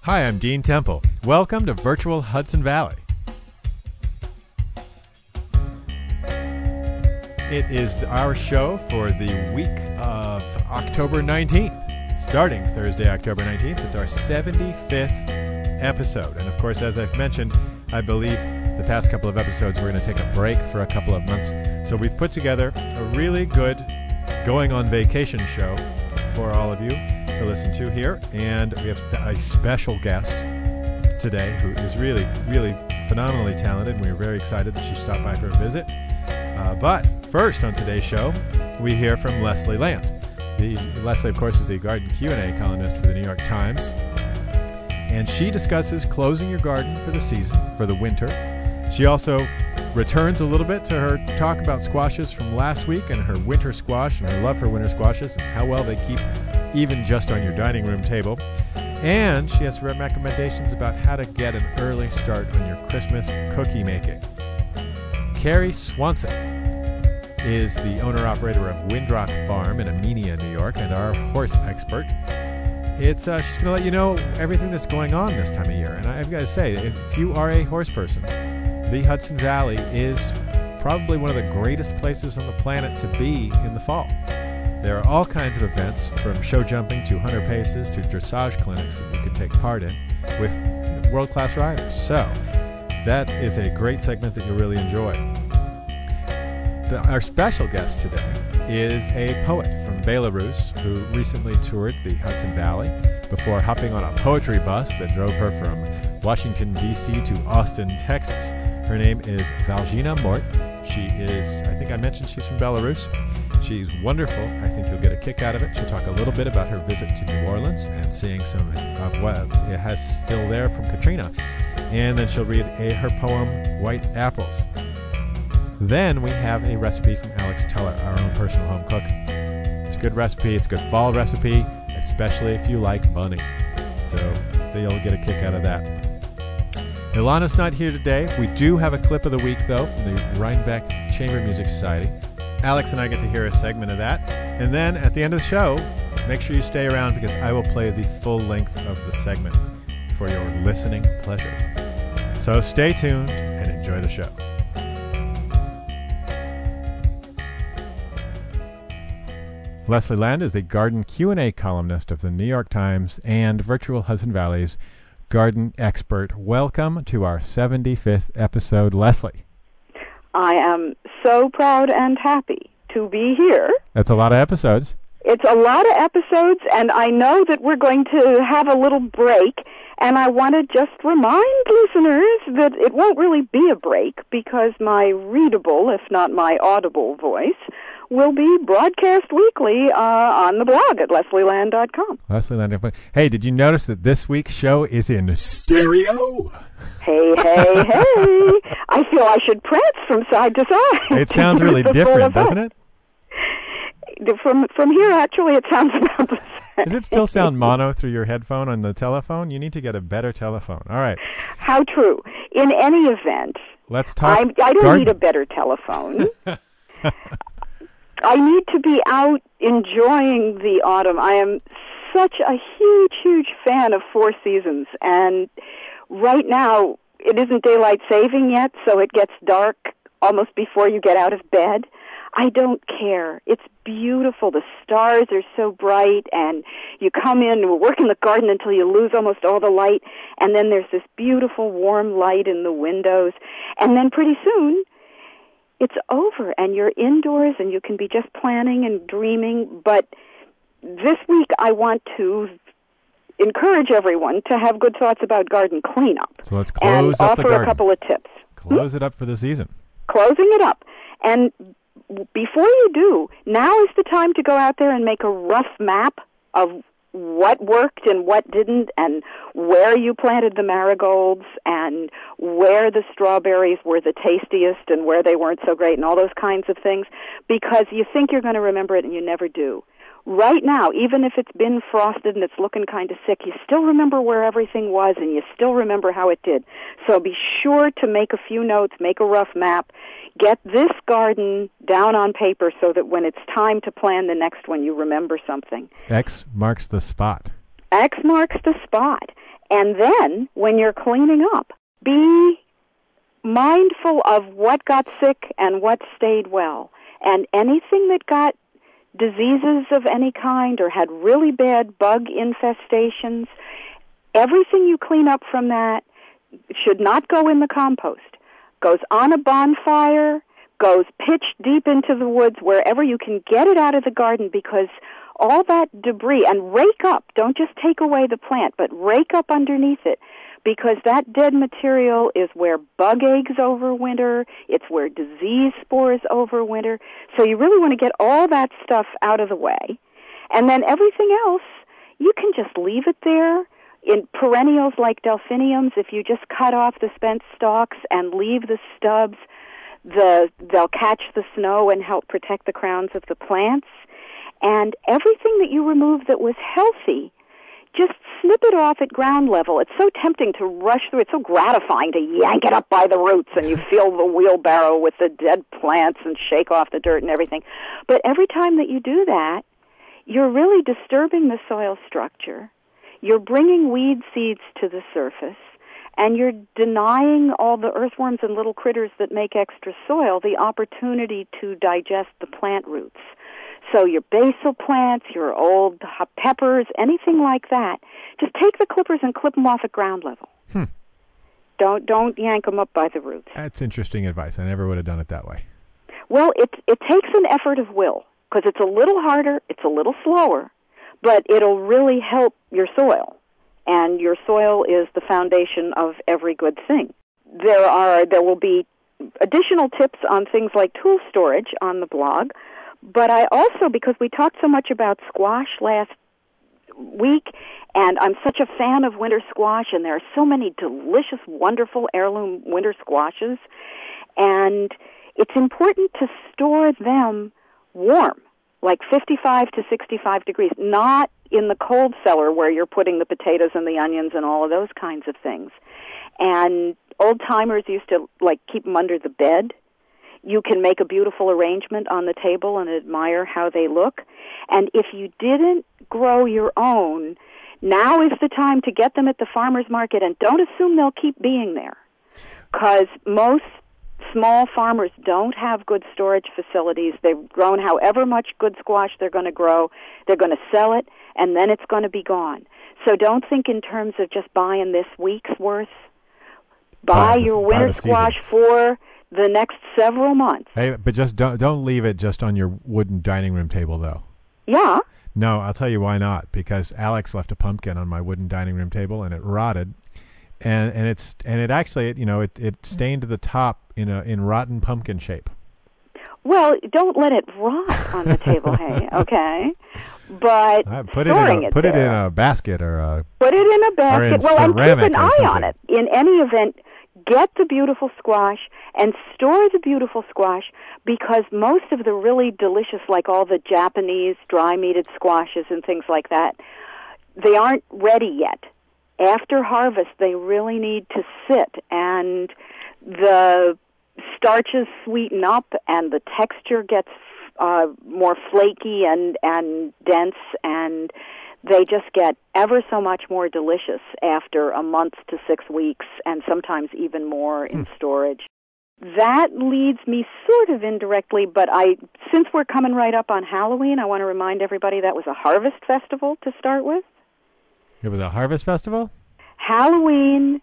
Hi, I'm Dean Temple. Welcome to Virtual Hudson Valley. It is our show for the week of October 19th. Starting Thursday, October 19th, it's our 75th episode. And of course, as I've mentioned, I believe the past couple of episodes we're going to take a break for a couple of months. So we've put together a really good going on vacation show for all of you to listen to here. And we have a special guest today who is really, really phenomenally talented. And we're very excited that she stopped by for a visit. But first on today's show, we hear from Leslie Land. Leslie, of course, is the garden Q&A columnist for the New York Times. And she discusses closing your garden for the season, for the winter. She also returns a little bit to her talk about squashes from last week and her winter squash and her love for winter squashes and how well they keep even just on your dining room table. And she has recommendations about how to get an early start on your Christmas cookie making. Carrie Swanson is the owner-operator of Windrock Farm in Amenia, New York, and our horse expert. She's going to let you know everything that's going on this time of year. And I've got to say, if you are a horse person, the Hudson Valley is probably one of the greatest places on the planet to be in the fall. There are all kinds of events, from show jumping to hunter paces to dressage clinics that you can take part in with world-class riders. So that is a great segment that you'll really enjoy. Our special guest today is a poet from Belarus who recently toured the Hudson Valley before hopping on a poetry bus that drove her from Washington, D.C. to Austin, Texas. Her name is Valgina Mort. She is, I think I mentioned she's from Belarus. She's wonderful. I think you'll get a kick out of it. She'll talk a little bit about her visit to New Orleans and seeing some of what it has still there from Katrina. And then she'll read her poem, White Apples. Then we have a recipe from Alex Teller, our own personal home cook. It's a good recipe. It's a good fall recipe, especially if you like bunny. So you'll get a kick out of that. Ilana's not here today. We do have a clip of the week, though, from the Rhinebeck Chamber Music Society. Alex and I get to hear a segment of that. And then at the end of the show, make sure you stay around because I will play the full length of the segment for your listening pleasure. So stay tuned and enjoy the show. Leslie Land is the garden Q&A columnist of the New York Times and Virtual Hudson Valley's garden expert. Welcome to our 75th episode, Leslie. I am so proud and happy to be here. That's a lot of episodes. It's a lot of episodes, and I know that we're going to have a little break, and I want to just remind listeners that it won't really be a break because my readable, if not my audible voice, will be broadcast weekly on the blog at leslieland.com. Leslieland.com. Hey, did you notice that this week's show is in stereo? Hey, hey, hey. I feel I should prance from side to side. It sounds really different, doesn't it? From here, actually, it sounds about the same. Does it still sound mono through your headphone on the telephone? You need to get a better telephone. All right. How true. In any event, let's talk. I don't need a better telephone. I need to be out enjoying the autumn. I am such a huge, huge fan of Four Seasons, and right now it isn't daylight saving yet, so it gets dark almost before you get out of bed. I don't care. It's beautiful. The stars are so bright, and you come in and work in the garden until you lose almost all the light, and then there's this beautiful warm light in the windows, and then pretty soon it's over, and you're indoors, and you can be just planning and dreaming. But this week I want to encourage everyone to have good thoughts about garden cleanup. So let's close up the garden. And offer a couple of tips. Close it up for the season. Closing it up. And before you do, now is the time to go out there and make a rough map of what worked and what didn't, and where you planted the marigolds, and where the strawberries were the tastiest and where they weren't so great, and all those kinds of things, because you think you're going to remember it and you never do. Right now, even if it's been frosted and it's looking kind of sick, you still remember where everything was, and you still remember how it did. So be sure to make a few notes, make a rough map, get this garden down on paper so that when it's time to plan the next one, you remember something. X marks the spot. X marks the spot. And then, when you're cleaning up, be mindful of what got sick and what stayed well. And anything that got diseases of any kind or had really bad bug infestations, everything you clean up from that should not go in the compost. Goes on a bonfire, goes pitched deep into the woods, wherever you can get it out of the garden, because all that debris, and rake up, don't just take away the plant, but rake up underneath it, because that dead material is where bug eggs overwinter, it's where disease spores overwinter. So you really want to get all that stuff out of the way. And then everything else, you can just leave it there. In perennials like delphiniums, if you just cut off the spent stalks and leave the stubs, they'll catch the snow and help protect the crowns of the plants. And everything that you remove that was healthy, just snip it off at ground level. It's so tempting to rush through. It's so gratifying to yank it up by the roots, and you fill the wheelbarrow with the dead plants and shake off the dirt and everything. But every time that you do that, you're really disturbing the soil structure. You're bringing weed seeds to the surface, and you're denying all the earthworms and little critters that make extra soil the opportunity to digest the plant roots. So your basil plants, your old hot peppers, anything like that, just take the clippers and clip them off at ground level. Don't yank them up by the roots. That's interesting advice. I never would have done it that way. Well, it takes an effort of will, because it's a little harder, it's a little slower, but it'll really help your soil. And your soil is the foundation of every good thing. There will be additional tips on things like tool storage on the blog. But I also, because we talked so much about squash last week, and I'm such a fan of winter squash, and there are so many delicious, wonderful heirloom winter squashes, and it's important to store them warm, like 55 to 65 degrees, not in the cold cellar where you're putting the potatoes and the onions and all of those kinds of things. And old-timers used to, keep them under the bed. You can make a beautiful arrangement on the table and admire how they look. And if you didn't grow your own, now is the time to get them at the farmer's market, and don't assume they'll keep being there, because most small farmers don't have good storage facilities. They've grown however much good squash they're going to grow. They're going to sell it, and then it's going to be gone. So don't think in terms of just buying this week's worth. Buy your winter squash for the next several months. Hey, but just don't leave it just on your wooden dining room table, though. Yeah. No, I'll tell you why not. Because Alex left a pumpkin on my wooden dining room table, and it rotted, and it actually it stained the top in rotten pumpkin shape. Well, don't let it rot on the table, hey, okay? But put it in a basket or put it in a basket. Well, and keep an eye on it. In any event, get the beautiful squash and store the beautiful squash, because most of the really delicious, like all the Japanese dry-meated squashes and things like that, they aren't ready yet. After harvest, they really need to sit, and the starches sweeten up, and the texture gets more flaky and dense, and they just get ever so much more delicious after a month to 6 weeks, and sometimes even more in storage. That leads me sort of indirectly, but since we're coming right up on Halloween, I want to remind everybody that was a harvest festival to start with. It was a harvest festival? Halloween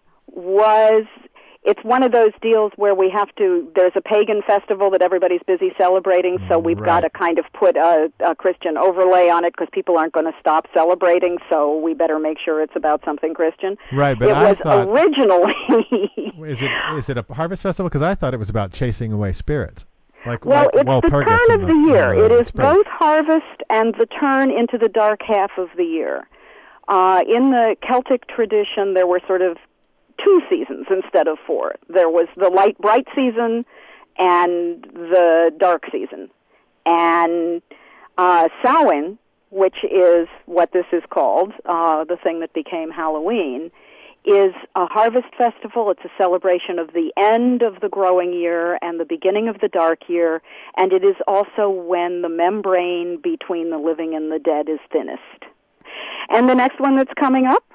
it's one of those deals where there's a pagan festival that everybody's busy celebrating, so we've got to kind of put a Christian overlay on it, because people aren't going to stop celebrating, so we better make sure it's about something Christian. Right, but originally... Is it a harvest festival? Because I thought it was about chasing away spirits. It's the turn of the year. It is both harvest and the turn into the dark half of the year. In the Celtic tradition, there were sort of 2 seasons instead of 4. There was the light, bright season and the dark season. And Samhain, which is what this is called, the thing that became Halloween, is a harvest festival. It's a celebration of the end of the growing year and the beginning of the dark year, and it is also when the membrane between the living and the dead is thinnest. And the next one that's coming up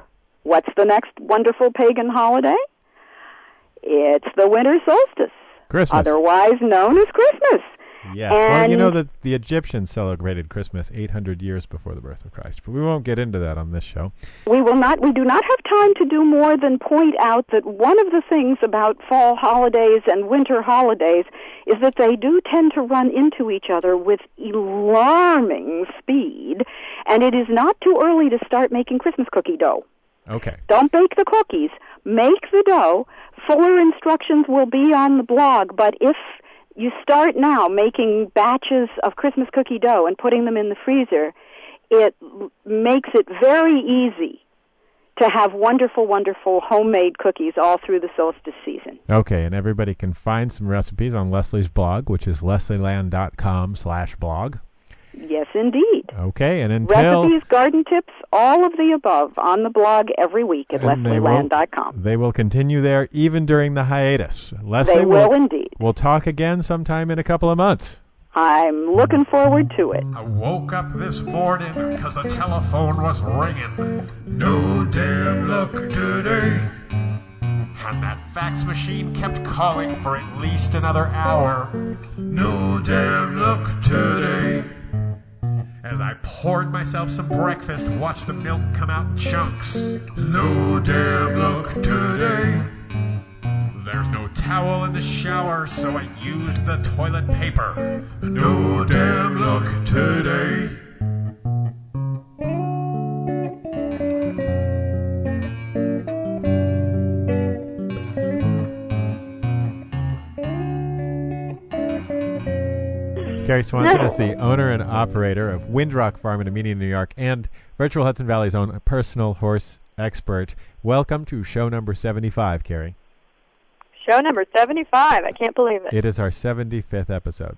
What's the next wonderful pagan holiday? It's the winter solstice, Christmas. otherwise known as Christmas. Yes. Well, you know that the Egyptians celebrated Christmas 800 years before the birth of Christ, but we won't get into that on this show. We do not have time to do more than point out that one of the things about fall holidays and winter holidays is that they do tend to run into each other with alarming speed, and it is not too early to start making Christmas cookie dough. Okay. Don't bake the cookies. Make the dough. Fuller instructions will be on the blog, but if you start now making batches of Christmas cookie dough and putting them in the freezer, it makes it very easy to have wonderful, wonderful homemade cookies all through the solstice season. Okay, and everybody can find some recipes on Leslie's blog, which is leslieland.com/blog. Yes, indeed. Okay, and until... recipes, garden tips, all of the above on the blog every week at leslieland.com. They will continue there even during the hiatus. Leslie, they will indeed. We'll talk again sometime in a couple of months. I'm looking forward to it. I woke up this morning because the telephone was ringing. No damn luck today. And that fax machine kept calling for at least another hour. No damn luck today. As I poured myself some breakfast, watched the milk come out in chunks. No damn luck today. There's no towel in the shower, so I used the toilet paper. No damn luck today. Carrie Swanson is the owner and operator of Windrock Farm in Amelia, New York, and Virtual Hudson Valley's own personal horse expert. Welcome to show number 75, Carrie. Show number 75. I can't believe it. It is our 75th episode.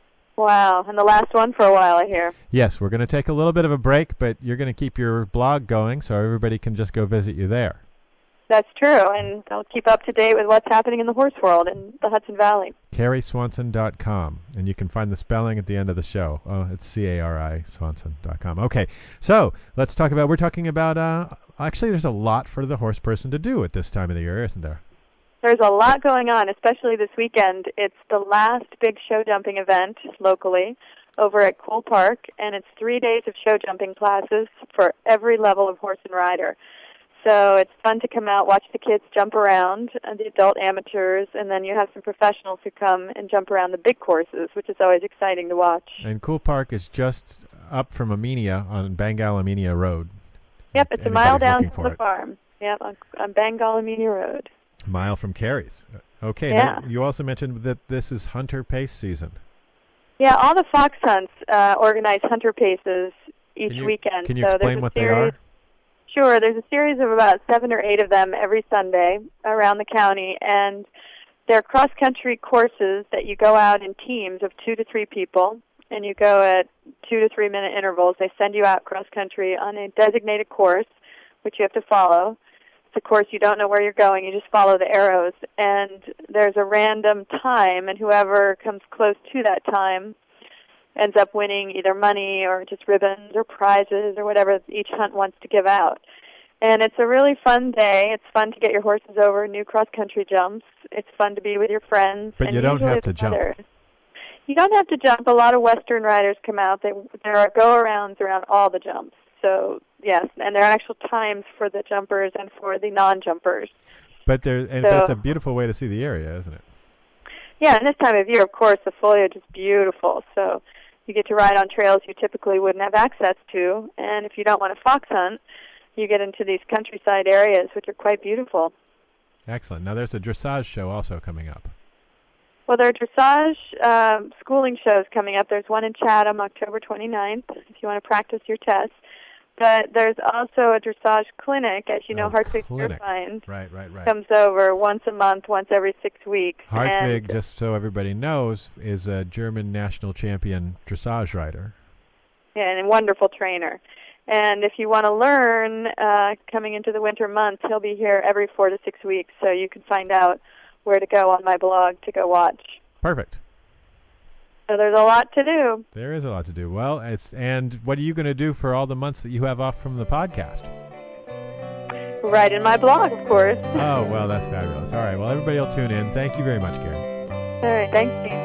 Wow, and the last one for a while, I hear. Yes, we're going to take a little bit of a break, but you're going to keep your blog going so everybody can just go visit you there. That's true, and I'll keep up to date with what's happening in the horse world in the Hudson Valley. CarrieSwanson.com, and you can find the spelling at the end of the show. Oh, it's C-A-R-I, Swanson.com. Okay, so let's talk about, we're talking about, actually there's a lot for the horse person to do at this time of the year, isn't there? There's a lot going on, especially this weekend. It's the last big show jumping event locally over at Cool Park, and it's 3 days of show jumping classes for every level of horse and rider. So it's fun to come out, watch the kids jump around, the adult amateurs, and then you have some professionals who come and jump around the big courses, which is always exciting to watch. And Cool Park is just up from Amenia on Bengal Amenia Road. Yep, it's a mile down from the farm. Yep, on Bengal Amenia Road. A mile from Carrie's. Okay, yeah. You also mentioned that this is hunter pace season. Yeah, all the fox hunts organize hunter paces each weekend. Can you explain what they are? Sure. There's a series of about 7 or 8 of them every Sunday around the county, and they're cross-country courses that you go out in teams of 2 to 3 people, and you go at 2 to 3 minute intervals. They send you out cross-country on a designated course, which you have to follow. It's a course you don't know where you're going. You just follow the arrows, and there's a random time, and whoever comes close to that time ends up winning either money or just ribbons or prizes or whatever each hunt wants to give out. And it's a really fun day. It's fun to get your horses over new cross-country jumps. It's fun to be with your friends. But you don't have to jump. You don't have to jump. A lot of Western riders come out. There are go-arounds around all the jumps. So, yes, and there are actual times for the jumpers and for the non-jumpers. But that's a beautiful way to see the area, isn't it? Yeah, and this time of year, of course, the foliage is beautiful. So you get to ride on trails you typically wouldn't have access to. And if you don't want to fox hunt, you get into these countryside areas, which are quite beautiful. Excellent. Now, there's a dressage show also coming up. Well, there are dressage schooling shows coming up. There's one in Chatham, October 29th, if you want to practice your tests. But there's also a dressage clinic. As you know, Hartwig Deerfind comes over once a month, once every 6 weeks. Hartwig, just so everybody knows, is a German national champion dressage rider. Yeah, and a wonderful trainer. And if you want to learn, coming into the winter months, he'll be here every 4 to 6 weeks, so you can find out where to go on my blog to go watch. Perfect. So there's a lot to do. There is a lot to do. Well, and what are you going to do for all the months that you have off from the podcast? Right in my blog, of course. Oh, well, that's fabulous. All right, well, everybody will tune in. Thank you very much, Gary. All right, thanks, Gene.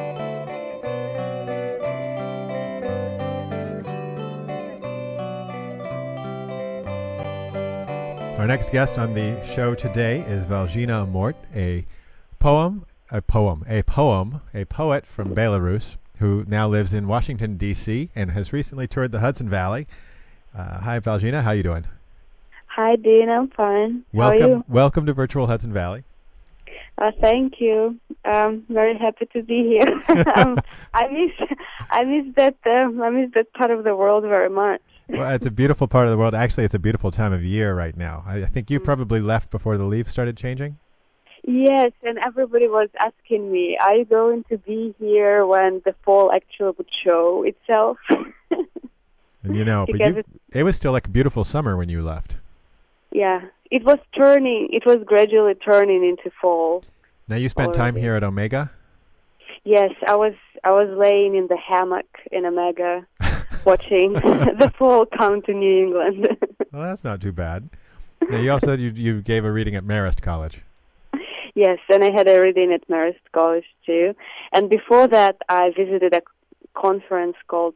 Our next guest on the show today is Valzhina Mort, a poet from Belarus who now lives in Washington, D.C. and has recently toured the Hudson Valley. Hi, Valzhina. How you doing? Hi, Dean. I'm fine. Welcome, How are you? welcome to Virtual Hudson Valley. Thank you. I'm very happy to be here. I miss that part of the world very much. Well, it's a beautiful part of the world. Actually, it's a beautiful time of year right now. I think you probably left before the leaves started changing? Yes, and everybody was asking me, are you going to be here when the fall actually would show itself? And but it was still like a beautiful summer when you left. Yeah, it was gradually turning into fall. Now you spent time here at Omega? Yes, I was laying in the hammock in Omega watching the fall come to New England. Well, that's not too bad. Now you also said you gave a reading at Marist College. Yes, and I had a reading at Marist College too. And before that, I visited a conference called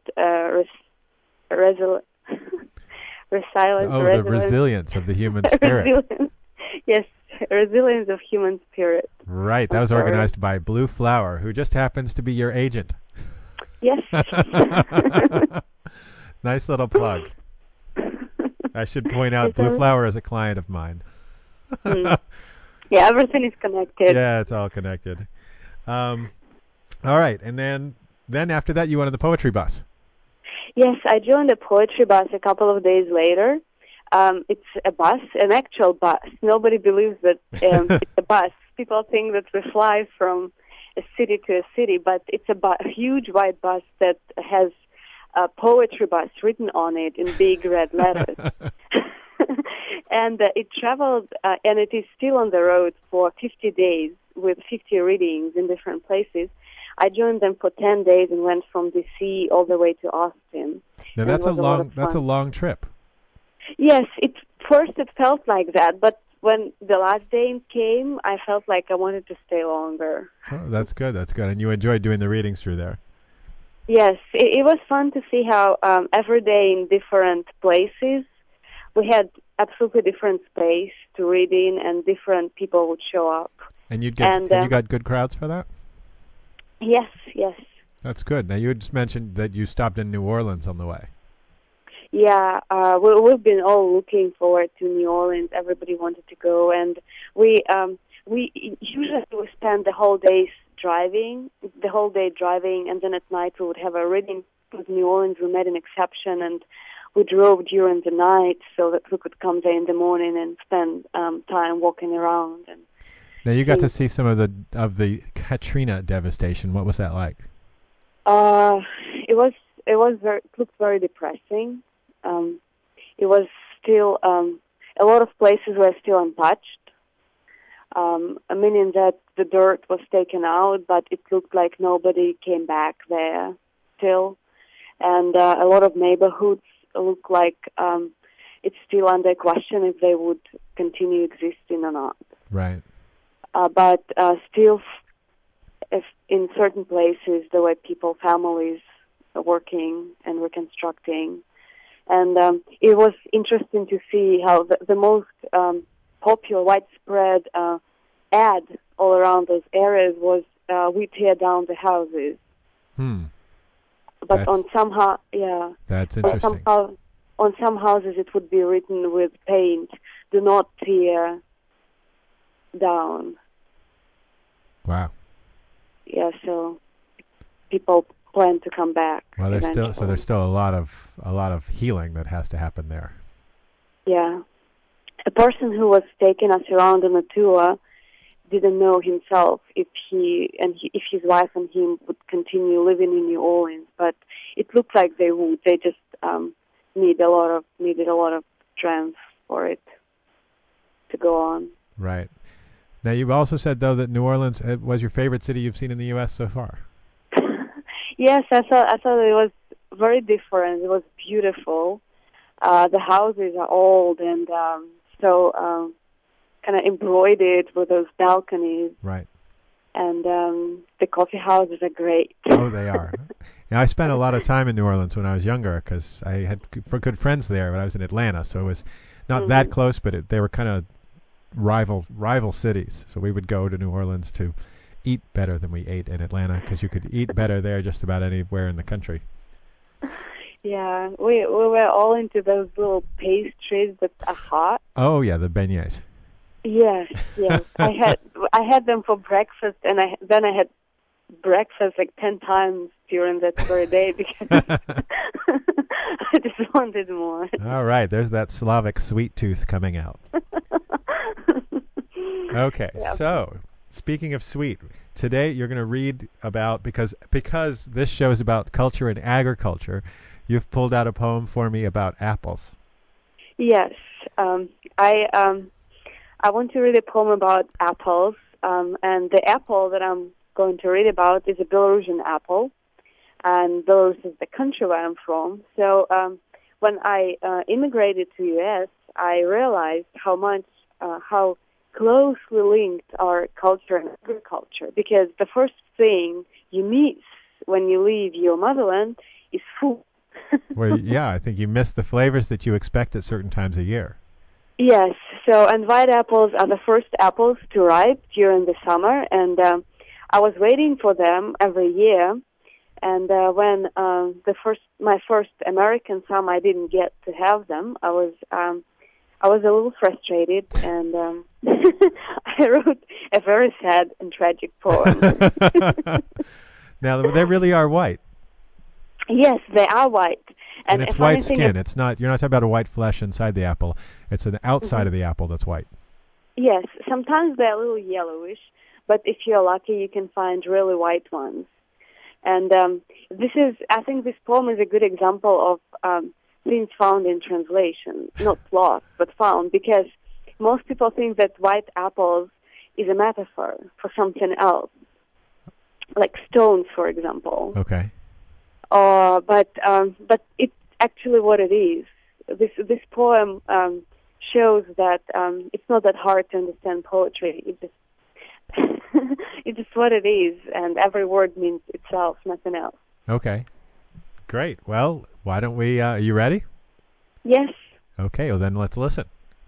The resilience of the human spirit. Yes, resilience of human spirit. Right, that was organized by Blue Flower, who just happens to be your agent. Yes. Nice little plug. I should point out Blue Flower is a client of mine. Yeah, everything is connected. Yeah, it's all connected. All right, and then after that you went on the poetry bus. Yes, I joined the poetry bus a couple of days later. It's a bus, an actual bus. Nobody believes that it's a bus. People think that we fly from a city to a city, but it's a huge white bus that has a poetry bus written on it in big red letters. And it traveled, and it is still on the road for 50 days with 50 readings in different places. I joined them for 10 days and went from D.C. all the way to Austin. Now that's a long trip. Yes, first it felt like that, but when the last day came, I felt like I wanted to stay longer. Oh, that's good. That's good. And you enjoyed doing the readings through there. Yes, it was fun to see how every day in different places we had absolutely different space to read in, and different people would show up. And you got good crowds for that? Yes. That's good. Now you just mentioned that you stopped in New Orleans on the way. Yeah, we've been all looking forward to New Orleans. Everybody wanted to go, and we usually spend the whole day driving, and then at night we would have a reading. With New Orleans, we made an exception, and we drove during the night so that we could come there in the morning and spend time walking around. And now you got to see some of the Katrina devastation. What was that like? It looked very depressing. It was still a lot of places were still untouched. Meaning that the dirt was taken out, but it looked like nobody came back there still, and a lot of neighborhoods look like it's still under question if they would continue existing or not. Right. But still, if in certain places there were families working and reconstructing. And it was interesting to see how the most popular, widespread ad all around those areas was, we tear down the houses. But that's interesting. On some houses it would be written with paint, do not tear down. Wow. Yeah, so people plan to come back. Well, there's still a lot of healing that has to happen there. Yeah. A person who was taking us around on a tour didn't know himself if his wife and him would continue living in New Orleans, but it looked like they would. They just needed a lot of strength for it to go on. Right. Now, you've also said, though, that New Orleans was your favorite city you've seen in the U.S. so far. Yes, I thought it was very different. It was beautiful. The houses are old, and so kind of embroidered with those balconies. Right. And the coffee houses are great. Oh, they are. Yeah, I spent a lot of time in New Orleans when I was younger because I had good friends there when I was in Atlanta. So it was not that close, but they were kind of rival cities. So we would go to New Orleans to eat better than we ate in Atlanta because you could eat better there just about anywhere in the country. Yeah, we were all into those little pastries that are hot. Oh yeah, the beignets. Yes. I had them for breakfast, and then I had breakfast like 10 times during that very day because I just wanted more. All right, there's that Slavic sweet tooth coming out. Okay, so speaking of sweet, today you're going to read about, because this show is about culture and agriculture, you've pulled out a poem for me about apples. Yes, I want to read a poem about apples, and the apple that I'm going to read about is a Belarusian apple, and Belarus is the country where I'm from. So when I immigrated to U.S., I realized how closely linked are culture and agriculture, because the first thing you miss when you leave your motherland is food. Well, yeah, I think you miss the flavors that you expect at certain times of year. Yes, and white apples are the first apples to ripe during the summer, and I was waiting for them every year. And when my first American summer, I didn't get to have them. I was a little frustrated, and I wrote a very sad and tragic poem. Now, they really are white. Yes, they are white. And it's white skin. It's not. You're not talking about a white flesh inside the apple. It's an outside of the apple that's white. Yes, sometimes they're a little yellowish, but if you're lucky, you can find really white ones. And I think this poem is a good example of things found in translation, not lost, but found, because most people think that white apples is a metaphor for something else, like stones, for example. Okay. But it's actually what it is. This poem shows that it's not that hard to understand poetry. It's just what it is, and every word means itself, nothing else. Okay. Great. Well, why don't we... are you ready? Yes. Okay, well then let's listen.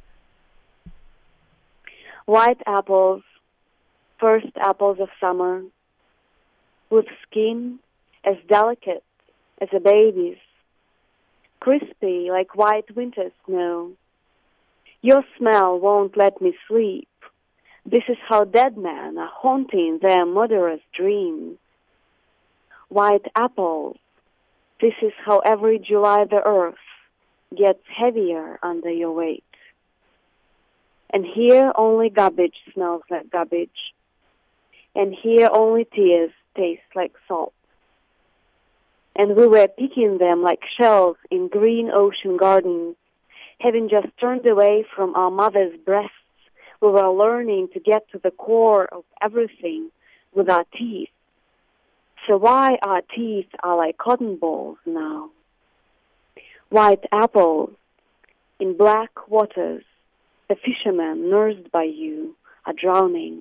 White apples, first apples of summer, with skin as delicate as a baby's, crispy like white winter snow. Your smell won't let me sleep. This is how dead men are haunting their murderous dreams. White apples, this is how every July the earth gets heavier under your weight. And here only garbage smells like garbage. And here only tears taste like salt. And we were picking them like shells in green ocean gardens, having just turned away from our mother's breasts. We were learning to get to the core of everything with our teeth. So why our teeth are like cotton balls now? White apples in black waters, the fishermen nursed by you are drowning.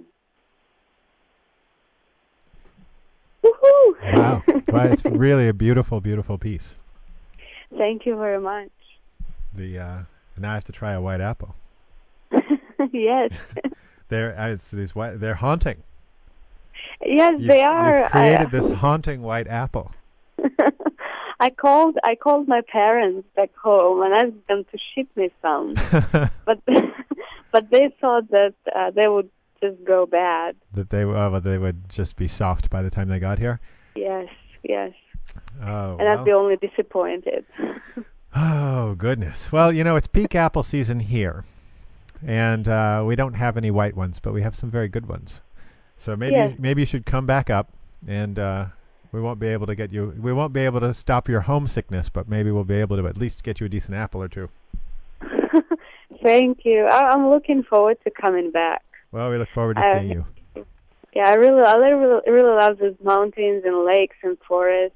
Woohoo! Wow. Well, it's really a beautiful, beautiful piece. Thank you very much. Now I have to try a white apple. Yes. They're haunting. Yes, they are. You've created this haunting white apple. I called my parents back home and asked them to ship me some, but they thought that they would just go bad. That they would just be soft by the time they got here. Yes. Oh, and I'd be only disappointed. Oh goodness! Well, it's peak apple season here, and we don't have any white ones, but we have some very good ones. So maybe you should come back up, and we won't be able to get you. We won't be able to stop your homesickness, but maybe we'll be able to at least get you a decent apple or two. Thank you. I'm looking forward to coming back. Well, we look forward to seeing you. Yeah, I really love these mountains and lakes and forests.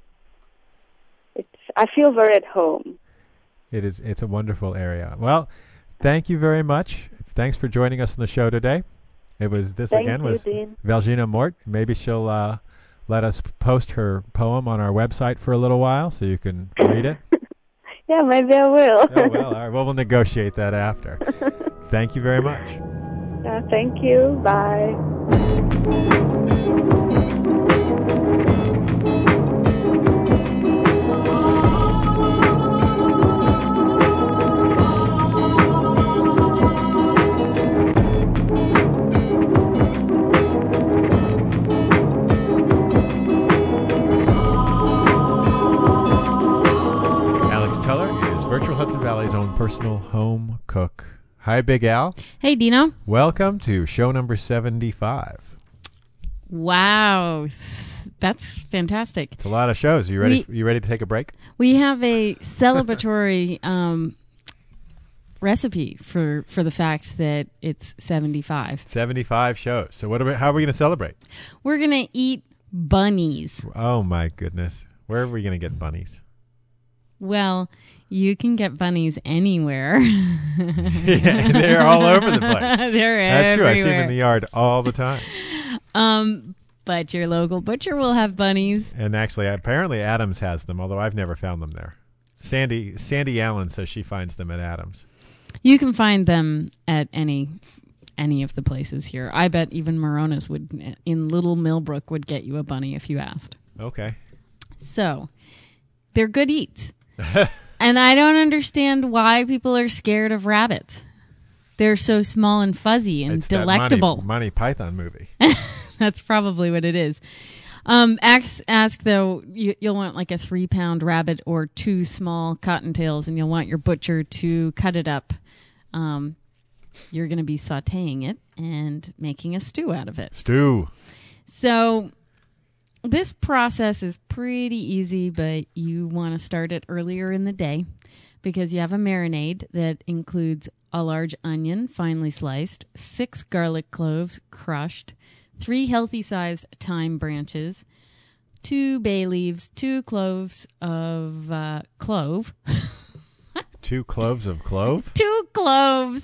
I feel very at home. It's a wonderful area. Well, thank you very much. thanks for joining us on the show today. Thank again you, was Dean. Valgina Mort. Maybe she'll let us post her poem on our website for a little while so you can read it. Yeah, maybe I will. Oh, well, all right. Well, we'll negotiate that after. Thank you very much. Thank you. Bye. Virtual Hudson Valley's own personal home cook. Hi, Big Al. Hey, Dino. Welcome to show number 75. Wow. That's fantastic. It's a lot of shows. You ready to take a break? We have a celebratory recipe for the fact that it's 75. 75 shows. So how are we going to celebrate? We're going to eat bunnies. Oh, my goodness. Where are we going to get bunnies? Well, you can get bunnies anywhere. Yeah, they're all over the place. They're That's everywhere. true. I see them in the yard all the time. But your local butcher will have bunnies. And actually, apparently Adams has them, although I've never found them there. Sandy Allen says she finds them at Adams. You can find them at any of the places here. I bet even Morona's in Little Millbrook would get you a bunny if you asked. Okay. So, they're good eats. And I don't understand why people are scared of rabbits. They're so small and fuzzy and it's delectable. That Monty Python movie. That's probably what it is. Ask though, you'll want like a 3-pound rabbit or 2 small cottontails, and you'll want your butcher to cut it up. You're going to be sautéing it and making a stew out of it. Stew. So this process is pretty easy, but you want to start it earlier in the day because you have a marinade that includes a large onion, finely sliced, 6 garlic cloves, crushed, 3 healthy-sized thyme branches, 2 bay leaves, 2 cloves of clove. 2 cloves of clove? 2 cloves.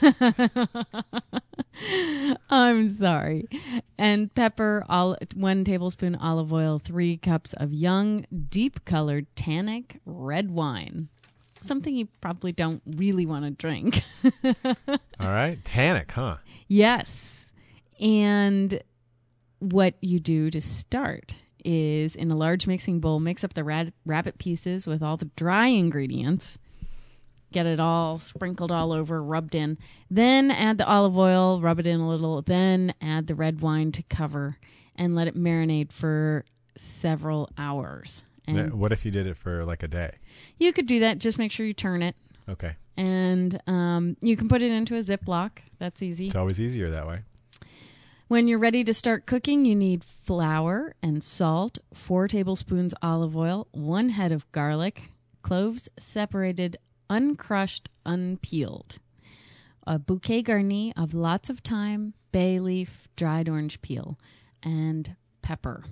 I'm sorry. And pepper, 1 tablespoon olive oil, 3 cups of young, deep-colored tannic red wine. Something you probably don't really want to drink. All right. Tannic, huh? Yes. And what you do to start is, in a large mixing bowl, mix up the rabbit pieces with all the dry ingredients. Get it all sprinkled all over, rubbed in. Then add the olive oil, rub it in a little. Then add the red wine to cover and let it marinate for several hours. And what if you did it for like a day? You could do that. Just make sure you turn it. Okay. And you can put it into a Ziploc. That's easy. It's always easier that way. When you're ready to start cooking, you need flour and salt, 4 tablespoons olive oil, 1 head of garlic, cloves separated, uncrushed, unpeeled, a bouquet garni of lots of thyme, bay leaf, dried orange peel, and pepper.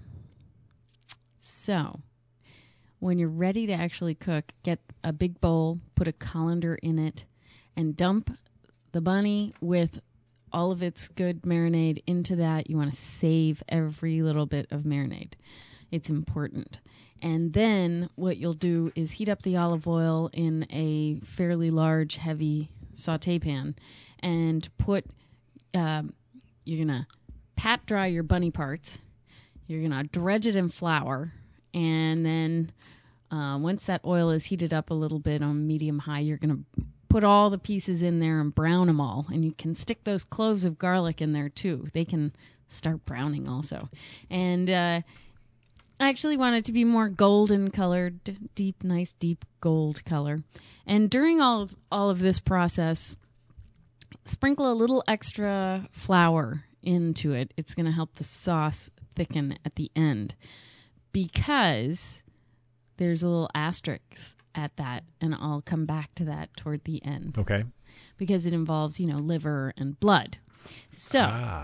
So, when you're ready to actually cook, get a big bowl, put a colander in it, and dump the bunny with all of its good marinade into that. You want to save every little bit of marinade. It's important. And then what you'll do is heat up the olive oil in a fairly large, heavy saute pan and you're going to pat dry your bunny parts. You're going to dredge it in flour. And then once that oil is heated up a little bit on medium-high, you're going to put all the pieces in there and brown them all. And you can stick those cloves of garlic in there, too. They can start browning also. And I actually want it to be more golden colored, nice deep gold color. And during all of this process, sprinkle a little extra flour into it. It's going to help the sauce thicken at the end because there's a little asterisk at that, and I'll come back to that toward the end. Okay. Because it involves, liver and blood. So...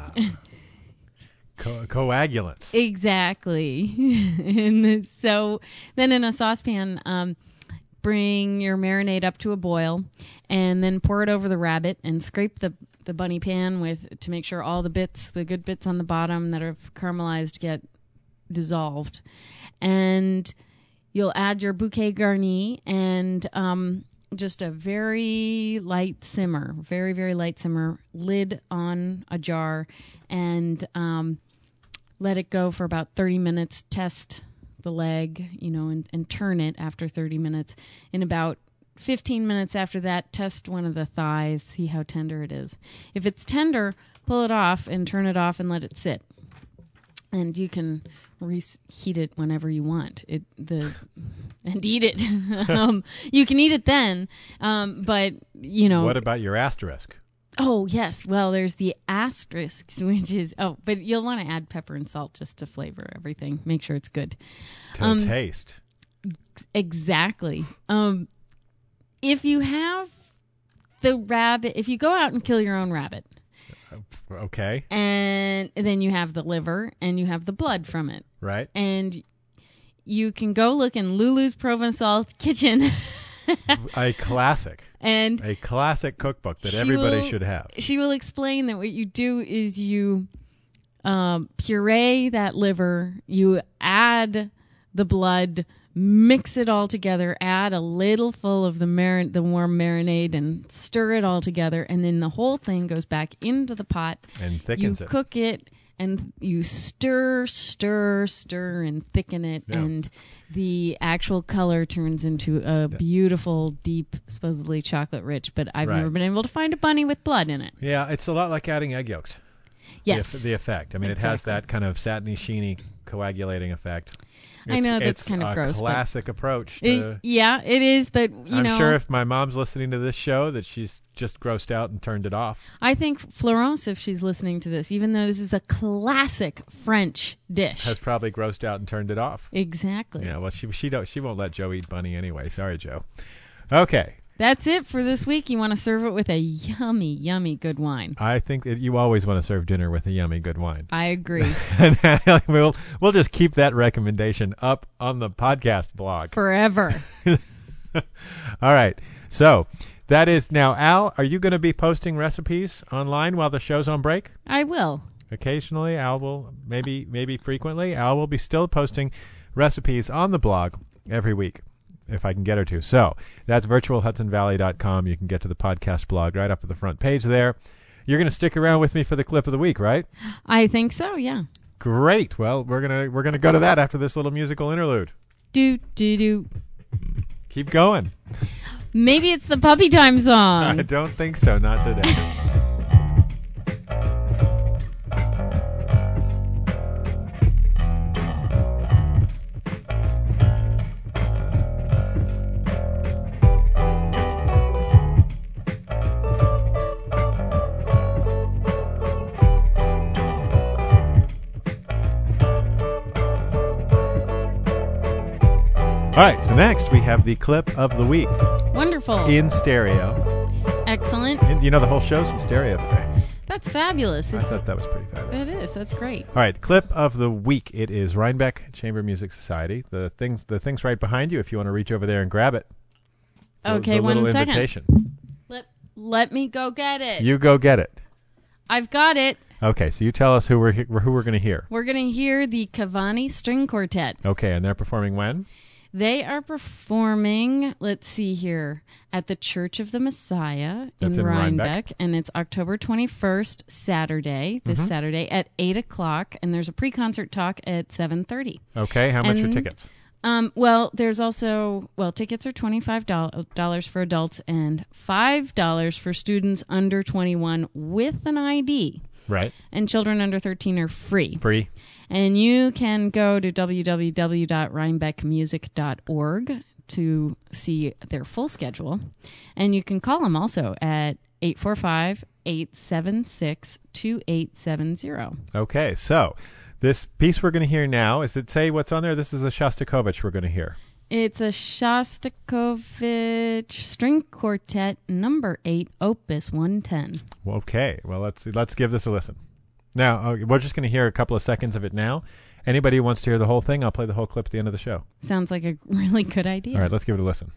coagulants. Exactly. And so then in a saucepan, bring your marinade up to a boil and then pour it over the rabbit and scrape the the bunny pan to make sure all the good bits on the bottom that are caramelized get dissolved. And you'll add your bouquet garni and just a very light simmer, very, very light simmer, lid on a jar, and let it go for about 30 minutes. Test the leg, and turn it after 30 minutes. In about 15 minutes after that, test one of the thighs, see how tender it is. If it's tender, pull it off and turn it off and let it sit. And you can reheat it whenever you want. And eat it. You can eat it then, but What about your asterisk? Oh yes, well there's the asterisk, which is but you'll want to add pepper and salt just to flavor everything. Make sure it's good. To taste. Exactly. If you have the rabbit, if you go out and kill your own rabbit. Okay. And then you have the liver and you have the blood from it. Right. And you can go look in Lulu's Provençal kitchen. A classic. And a classic cookbook that everybody should have. She will explain that what you do is you puree that liver, you add the blood, mix it all together, add a ladle full of the warm marinade and stir it all together, and then the whole thing goes back into the pot. And thickens it. You cook it, and you stir, and thicken it, and the actual color turns into a beautiful, deep, supposedly chocolate-rich, but I've never been able to find a bunny with blood in it. Yeah, it's a lot like adding egg yolks. Yes. The effect. I mean, It has that kind of satiny, sheeny, coagulating effect. I know that's kind of gross. It's a classic approach. It is, but I'm sure if my mom's listening to this show that she's just grossed out and turned it off. I think Florence, if she's listening to this, even though this is a classic French dish, has probably grossed out and turned it off. Exactly. Yeah, well, she won't let Joe eat bunny anyway. Sorry, Joe. Okay. That's it for this week. You want to serve it with a yummy, yummy good wine. I think that you always want to serve dinner with a yummy good wine. I agree. And we'll just keep that recommendation up on the podcast blog. Forever. All right. So that is now, Al, are you going to be posting recipes online while the show's on break? I will. Occasionally, Al will, maybe frequently, Al will be still posting recipes on the blog every week, if I can get her to. So that's virtualhudsonvalley.com. You can get to the podcast blog right up at the front page there. You're going to stick around with me for the clip of the week, right? I think so, yeah. Great. Well, we're gonna go to that after this little musical interlude. Do. Keep going. Maybe it's the puppy time song. I don't think so. Not today. All right, so next we have the clip of the week. Wonderful. In stereo. Excellent. And the whole show's in stereo today. That's fabulous. I thought that was pretty fabulous. It is. That's great. All right, clip of the week. It is Rhinebeck Chamber Music Society. The thing's right behind you if you want to reach over there and grab it. Okay, one second. Invitation. Let me go get it. You go get it. I've got it. Okay, so you tell us who we're going to hear. We're going to hear the Cavani String Quartet. Okay, and they're performing when? They are performing, let's see here, at the Church of the Messiah in Rhinebeck, and it's October 21st, Saturday, Saturday at 8 o'clock, and there's a pre-concert talk at 7:30. Okay, how much are tickets? Well, there's also, tickets are $25 for adults and $5 for students under 21 with an ID. Right. And children under 13 are free. Free. And you can go to www.rhinebeckmusic.org to see their full schedule. And you can call them also at 845-876-2870. Okay, so this piece we're going to hear now, say what's on there? This is a Shostakovich we're going to hear. It's a Shostakovich String Quartet number 8, Opus 110. Okay, well, let's give this a listen. Now, we're just going to hear a couple of seconds of it now. Anybody who wants to hear the whole thing, I'll play the whole clip at the end of the show. Sounds like a really good idea. All right, let's give it a listen.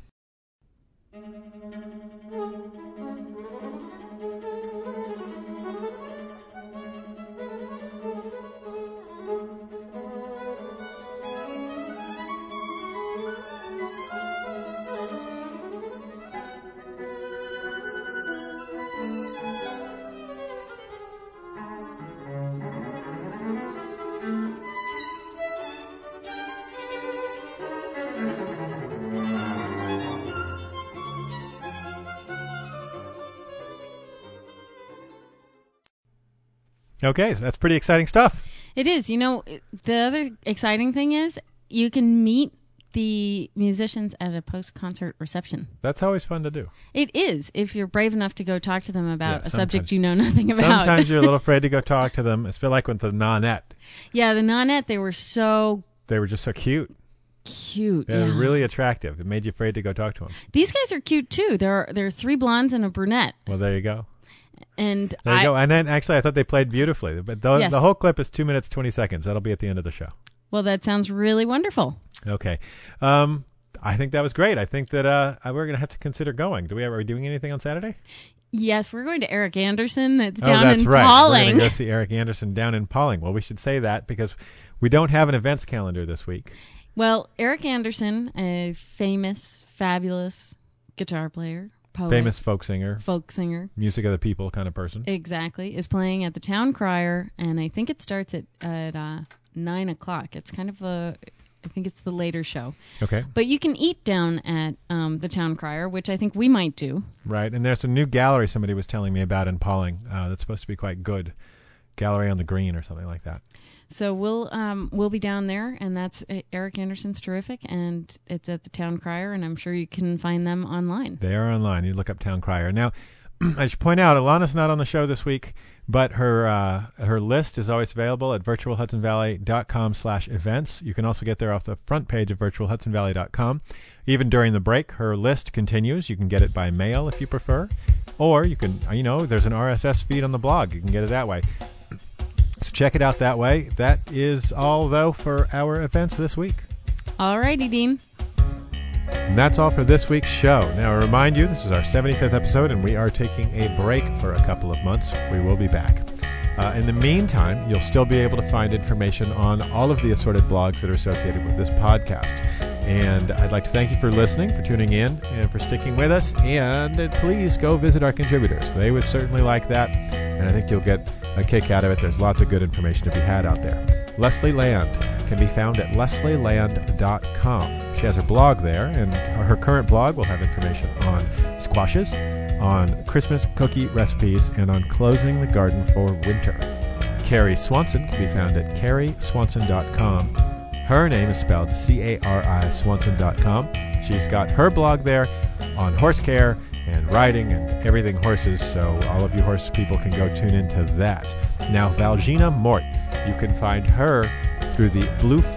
Okay, so that's pretty exciting stuff. It is. You know, the other exciting thing is you can meet the musicians at a post-concert reception. That's always fun to do. It is, if you're brave enough to go talk to them about a subject sometimes. you know nothing about. Sometimes you're a little afraid to go talk to them. It's feel like with the Nonette. Yeah, the Nonette, they were just so cute. cute. They're really attractive. It made you afraid to go talk to them. These guys are cute too. There are three blondes and a brunette. Well, there you go. And there you go. And then actually, I thought they played beautifully. But Yes. the whole clip is 2 minutes 20 seconds. That'll be at the end of the show. Well, that sounds really wonderful. Okay. I think that was great. I think that we're going to have to consider going. Are we doing anything on Saturday? Yes, we're going to Eric Anderson. That's down that's in right. Pauling. We're going to go see Eric Anderson down in Pauling. Well, we should say that because we don't have an events calendar this week. Well, Eric Anderson, a famous, fabulous guitar player, poet, Famous folk singer, music of the people kind of person. Exactly, is playing at the Town Crier, and I think it starts at 9 o'clock. It's kind of I think it's the later show. Okay. But you can eat down at the Town Crier, which I think we might do. Right, and there's a new gallery somebody was telling me about in Pauling that's supposed to be quite good. Gallery on the Green or something like that. So we'll be down there, and that's Eric Anderson's terrific, and it's at the Town Crier, and I'm sure you can find them online. They are online. You look up Town Crier. Now, I should point out, Alana's not on the show this week, but her list is always available at virtualhudsonvalley.com/events. You can also get there off the front page of virtualhudsonvalley.com. Even during the break, her list continues. You can get it by mail if you prefer, or you can, there's an RSS feed on the blog. You can get it that way. So check it out that way. That is all, though, for our events this week. All righty, Dean. And that's all for this week's show. Now, I remind you, this is our 75th episode, and we are taking a break for a couple of months. We will be back. In the meantime, you'll still be able to find information on all of the assorted blogs that are associated with this podcast. And I'd like to thank you for listening, for tuning in, and for sticking with us. And please go visit our contributors. They would certainly like that, and I think you'll get a kick out of it. There's lots of good information to be had out there. Leslie Land can be found at leslieland.com. She has her blog there, and her current blog will have information on squashes, on Christmas cookie recipes, and on closing the garden for winter. Carrie Swanson can be found at carrieswanson.com. Her name is spelled C-A-R-I Swanson.com. She's got her blog there on horse care and riding and everything horses, so all of you horse people can go tune into that. Now, Valgina Mort, you can find her through the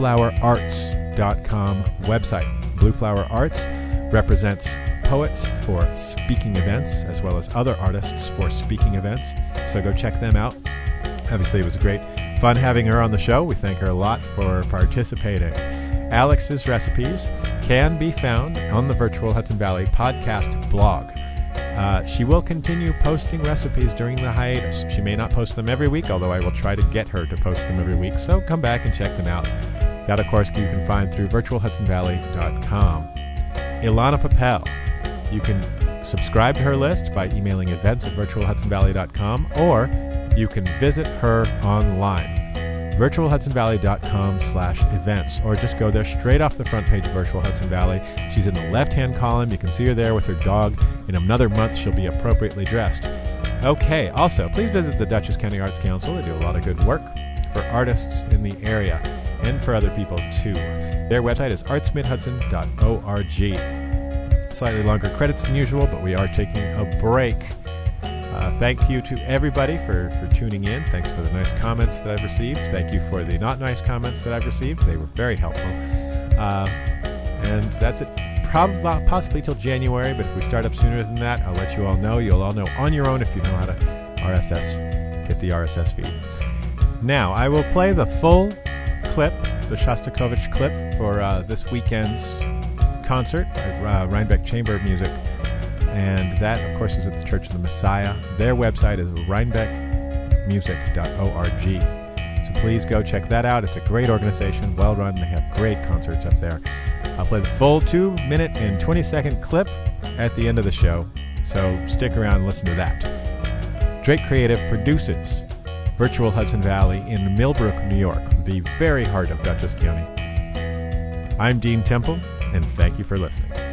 blueflowerarts.com website. Blue Flower Arts represents poets for speaking events as well as other artists for speaking events, so go check them out. Obviously, it was great fun having her on the show. We thank her a lot for participating. Alex's recipes can be found on the Virtual Hudson Valley podcast blog. She will continue posting recipes during the hiatus. She may not post them every week, although I will try to get her to post them every week, so come back and check them out. That, of course, you can find through virtualhudsonvalley.com. Ilana Papel, you can subscribe to her list by emailing events@virtualhudsonvalley.com, or you can visit her online, virtualhudsonvalley.com/events, or just go there straight off the front page of Virtual Hudson Valley. She's in the left-hand column. You can see her there with her dog. In another month, she'll be appropriately dressed. Okay, also, please visit the Dutchess County Arts Council. They do a lot of good work for artists in the area and for other people, too. Their website is artsmidhudson.org. Slightly longer credits than usual, but we are taking a break. Thank you to everybody for tuning in. Thanks for the nice comments that I've received. Thank you for the not nice comments that I've received. They were very helpful. And that's it. Probably, possibly till January, but if we start up sooner than that, I'll let you all know. You'll all know on your own if you know how to get the RSS feed. Now, I will play the full clip, the Shostakovich clip, for this weekend's concert at Rhinebeck Chamber of Music. And that, of course, is at the Church of the Messiah. Their website is rhinebeckmusic.org. So please go check that out. It's a great organization, well run. They have great concerts up there. I'll play the full 2-minute and 20-second clip at the end of the show. So stick around and listen to that. Drake Creative produces Virtual Hudson Valley in Millbrook, New York, the very heart of Dutchess County. I'm Dean Temple, and thank you for listening.